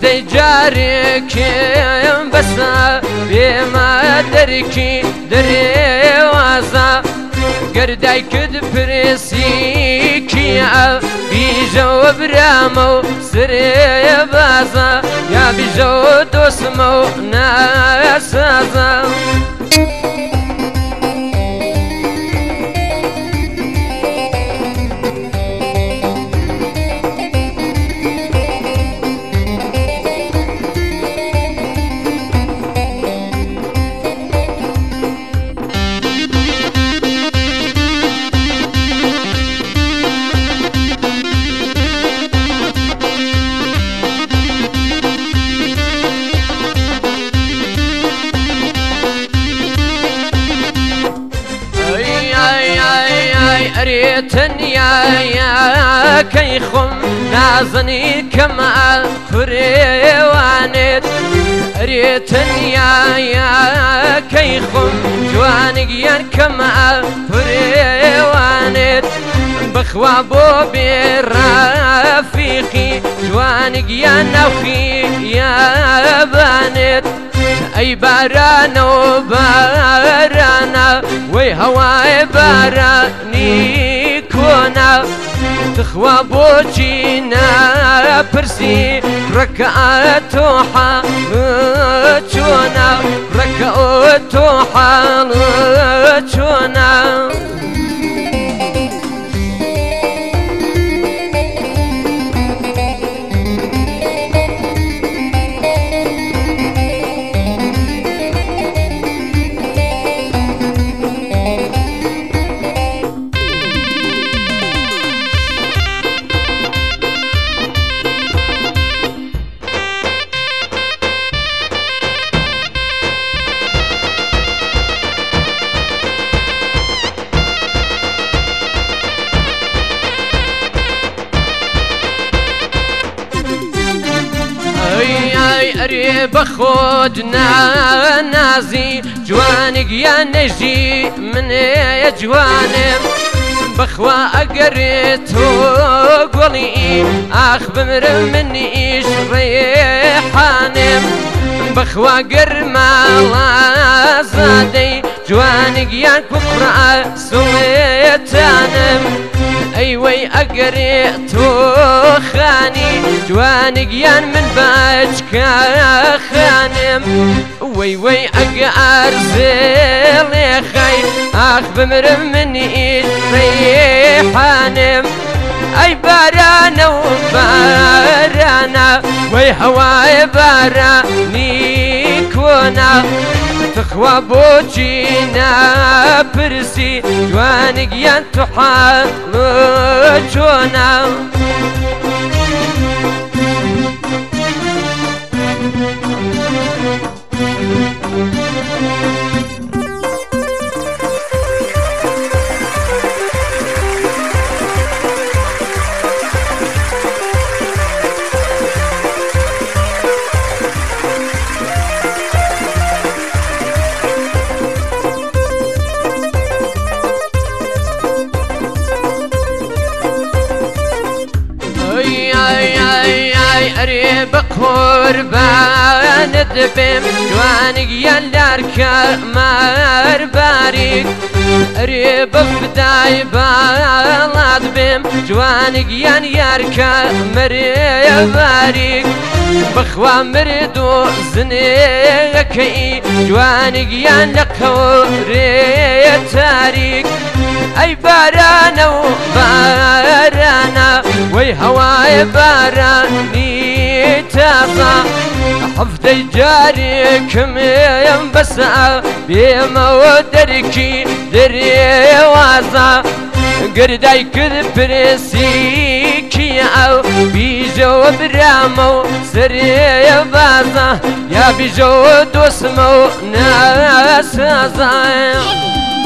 حفتەی جارێکم بەسە بێمە دەرکی دەرێوازە گەردای کرد پرسی کیە بیژەوە برامە و سرێ بازە یا بیژەوە دۆستمە و ناسازە تەنیایە کەی خۆم نازنی کەمە فڕێوانێت ئەرێ تەنیایە کەی خۆم جوانگیان کەمە فڕێوانێت بخوا بۆ بێڕافیقی جوانگیان ناوخی یابانێت ئەی بارانەوە بارانە وەی هەوای بارانی کۆنا تخوا بۆچی ناپرسی ڕەکە تۆ حاڵ چۆنە ڕەکە تۆ حاڵ چۆنە ئەرێ بەخۆت نازی جوانگیان نەژی منێ جوانم بەخوا ئەگەرێ تۆ گۆڵی ئاخ بمرم منیش ڕێحانم بەخوا گەرماڵازادەی جوانگیان کوپڕە سوێتانم ئەی وەی ئەگەرێ تۆ خانی جوانگیان من بەچکە خانم وەی وەی ئەگەر زێڵێ خەی ئاخ بمرم منیش ڕێحانم ئەی بارانە و بارانە وەی هەوای بارانی کۆنا تخوا بۆچی ناپرسی جوانگیان تو حاڵ چۆنە ئەرێ بە قوربانت بێم جوانگیان لارکە مار باریک ئەرێ بە فدای باڵات بێم جوانگیان یارکە مەرێ باریک بەخوا مرد و زنێەکەی جوانگیان لە قەورێ تاریک ئەی بارانە و بارانە وەی هەوای بارانی تازە حفتەی جارێکم بەسە بێمەوە دەرکی دەرێوازە گەردای کرد پرسی کیە بیژەوە برامە و سرێ بازە یا بیژەوە دۆستمە و ناسازە